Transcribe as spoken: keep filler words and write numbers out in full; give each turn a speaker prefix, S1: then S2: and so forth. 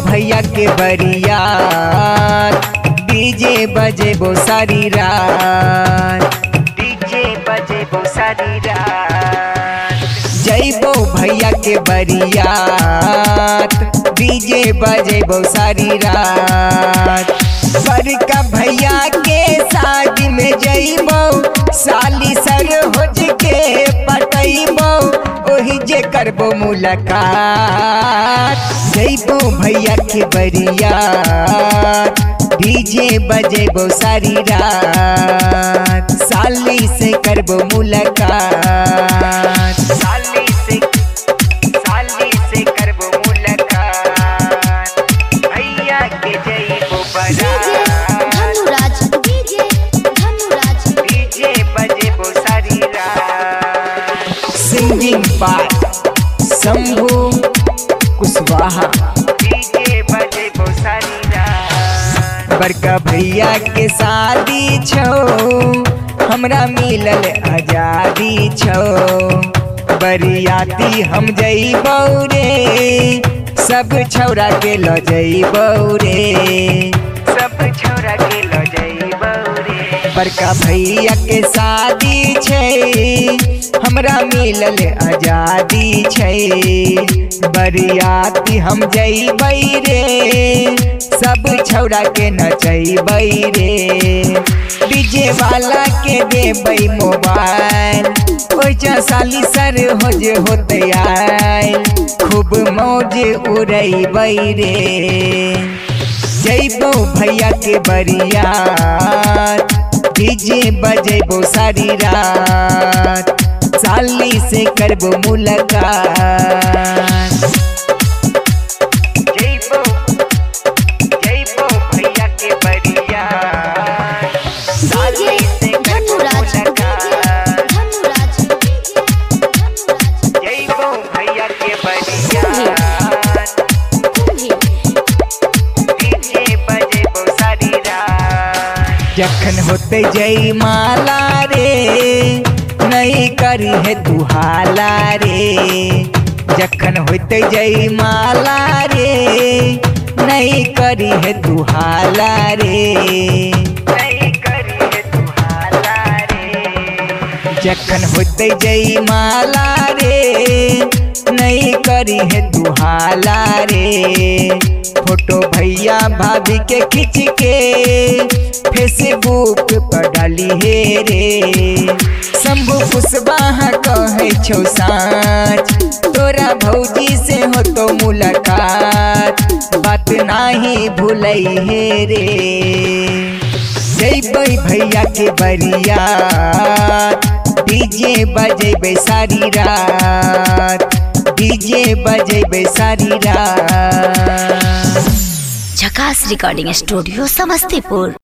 S1: भैया के बरियात, डीजे बजेबो सारी रात, डीजे बजेबो सारी रात। जइबो भैया के बरियात, डीजे बजेबो सारी रात। बड़का भैया के शादी में जइबो, साली सरोज के पटइबो, ओही जे करबो मुलाकात। जइबो भैया के बरियात, डीजे बजेबो सारी रात, साली से करबो मुलाकात, साली से साली से करबो मुलाकात। भैया के जइबो बारात,
S2: धनुराज डीजे धनुराज
S1: डीजे बजेबो सारी रात। Singing by Shambhu Kushwaha, DJ बजेबो सारी रात। बड़का भैया के शादी छो, हमरा मिलल आजादी छो। बरियाती हम जइबो रे, सब छौरा के ल जइबो रे, सब छौरा के ल जइबो रे। बड़का भैया के शादी छै, हमरा मिलल आजादी छै। बरियाती हम जइबै रे, सब छौरा के नचैबै रे। डीजे वाला के देबै मोबाइल, ओइजा साली सरोज होते आइल, खूब मौज उड़ैबै रे। जइबो भैया के बरियात, डीजे बजेबो सारी रात, साली से करबो मुलाकात। जइबो जइबो भैया के बरियात, साली से करबो
S2: धनुराज
S1: मुलाकात।
S2: धनुराज
S1: जइबो भैया के बरियात, डीजे बजेबो सारी रात। जखन होते जयमाला रे, नहीं करी है दुहाला रे। जखन होते जयमाला रे, नहीं करी है दुहाला रे, नहीं करी है दुहाला रे। जखन होते जयमाला रे, नहीं करी है दुहाला रे। फोटो भैया भाभी के खींच के फेसबुक पर डाली हे रे। शंभू कुशवाहा कहे छौ साँच, तोरा भौजी से हो तो मुलाकात, बात नाही भूलै हे रे। जइबै भैया के बरियात, डीजे बजेबै सारी रात, डीजे बजेबै सारी रात।
S2: झकास रिकॉर्डिंग स्टूडियो समस्तीपुर।